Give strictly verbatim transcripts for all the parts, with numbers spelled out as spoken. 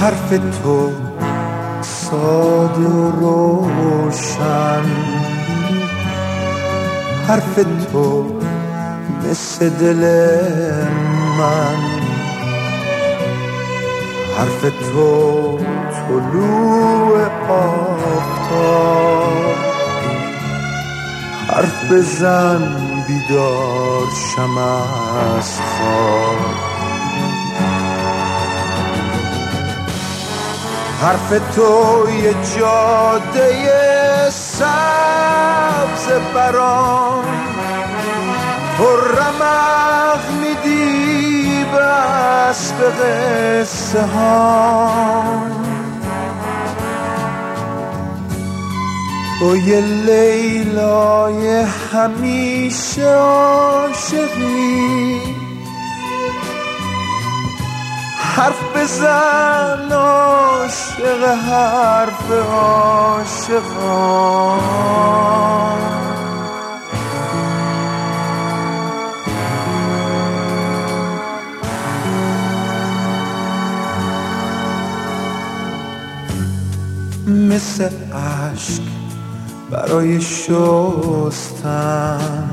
حرف تو ساده و روشن، حرف تو مثل دل من، حرف تو طلوع آفتاب، حرف بزن بیدار شم از خواب. حرف تو یه جاده سبز بران، تو رمق میدی بس به قصه ها، تو یه لیلای همیشه عاشقی، حرف بزن عاشق حرف عاشقان. مثل عشق برای شستن،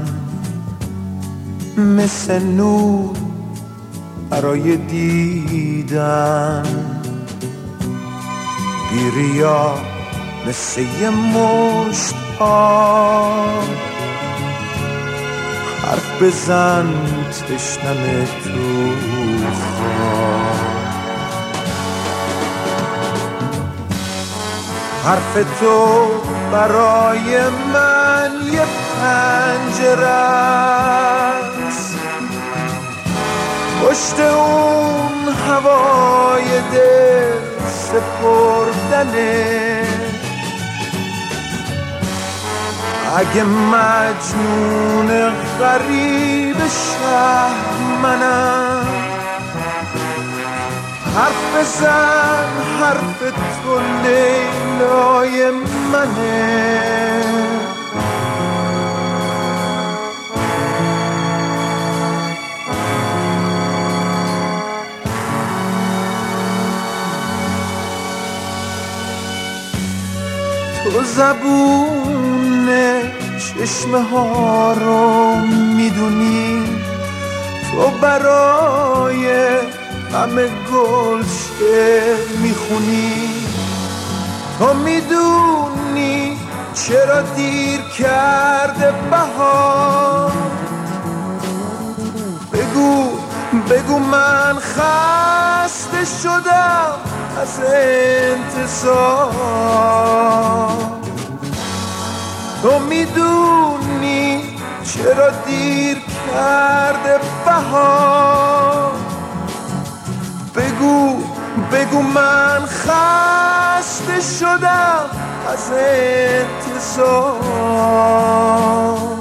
مثل نور برای دیدن، بی ریا مثل یه مشت آب، حرف بزن تشنم تو خواب. حرف تو برای من یه پنجره است، پشت اون هوای دل سپردنه. اگه مجنون غریب شهر منم، حرف بزن حرف تو لیلای منه. تو زبون چشمه ها رو میدونی، تو برای همه گلشته میخونی، تو میدونی چرا دیر کرده بهار. بگو بگو من خسته شدم از انتظار. تو میدونی چرا دیر کرده بهار. بگو بگو من خسته شدم از انتظار.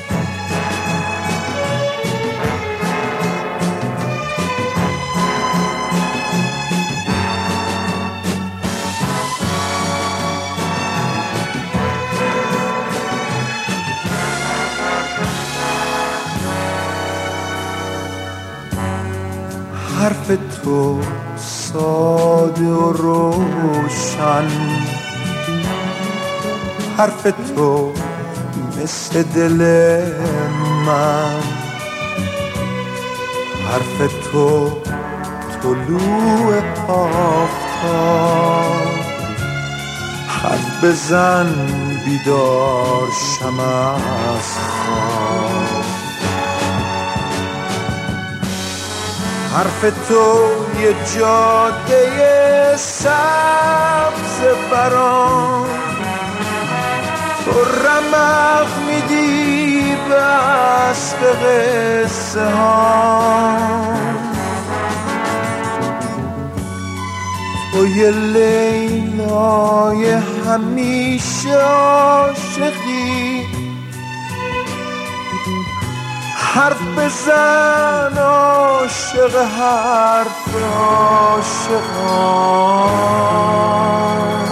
حرف تو ساده و روشن، حرف تو مثل دل من، حرف تو طلوع آفتاب، حرف بزن بیدار شم از خواب. حرف تو یه جاده سبز بران، تو رمق میدی بس به قصه ها، تو یه لیلای همیشه عاشقی، حرف بزن عاشق حرف عاشقان.